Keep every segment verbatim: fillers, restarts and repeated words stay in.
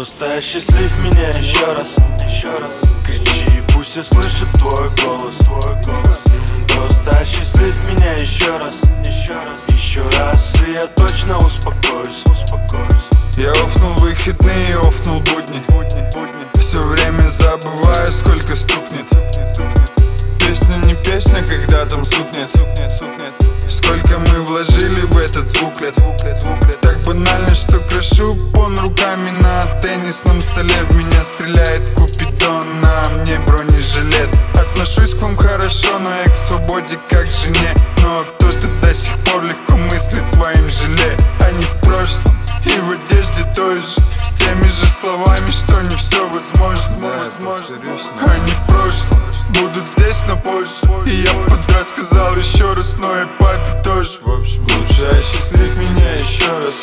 Просто осчастлив меня еще раз, еще раз. Кричи, пусть я слышу твой голос, твой голос. Просто осчастлив меня еще раз, еще раз, еще раз. И я точно успокоюсь, успокоюсь. Я офнул выходные, офнул будни. Все время забываю, сколько стукнет. Песня не песня, когда там стукнет. Сколько мы вложили в этот звуклет. Так банально, что крошу пон руками на теннисном столе. В меня стреляет Купидон, на мне бронежилет. Отношусь к вам хорошо, но я к свободе как к жене. Но кто-то до сих пор легко мыслит своим желе. Они в прошлом и в одежде той же, с теми же словами, что не все возможно. Да, они в прошлом, будут здесь, но позже. И я подрассказал еще раз, но и папе тоже. В общем, лучше осчастлив меня еще раз.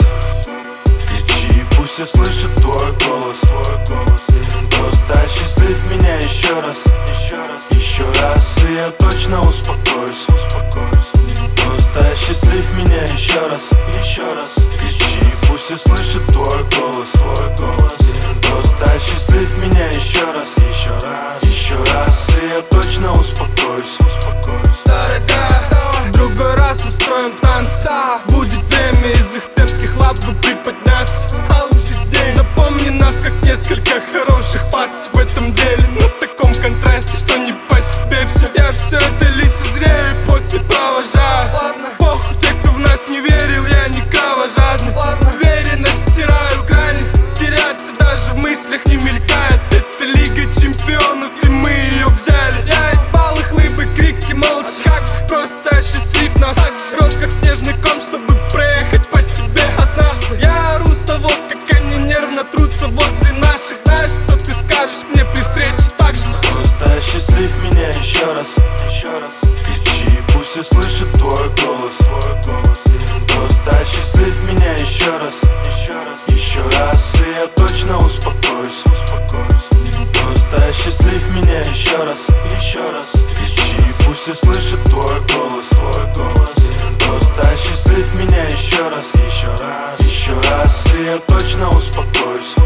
Кричи, пусть я слышу твой голос, твой голос. Просто осчастлив меня еще раз, еще раз, еще раз. И я точно успокоюсь, успокоюсь. Просто осчастлив меня еще раз, еще раз. Кричи, пусть я слышу твой голос, твой голос. Просто осчастлив меня еще раз, еще раз, еще раз. И я точно успокоюсь, успокоюсь. Дорогая, в другой раз устроим танцы. Будет время из их цепких лап бы приподняться. А лучше день. Запомни нас как несколько хороших пацев в этом деле. На таком контрасте, что не по себе все. Я все это лицезрею и после провожаю. Похуй, те, кто в нас не верил, я не кровожадный. Уверенно стираю грани, теряться даже в мыслях не мелькает. Это Лига Чемпионов, и мы ее взяли. Я ебал их лыбы, крики, молча. Просто осчастлив нас. Рос как снежный ком, чтобы проехать по тебе однажды. Я ору с того, как они нервно трутся возле наших. Знаешь, что ты скажешь мне при встрече, так что просто осчастлив меня еще раз, еще раз. Кричи, пусть я слышу твой голос, твой голос. Просто осчастлив меня еще раз, еще раз, еще раз. И я точно успокоюсь, успокоюсь. Просто осчастлив меня еще раз, еще раз. Кричи, пусть я слышу твой голос, твой голос. Просто осчастлив меня еще раз, еще раз, еще раз. И я точно успокоюсь.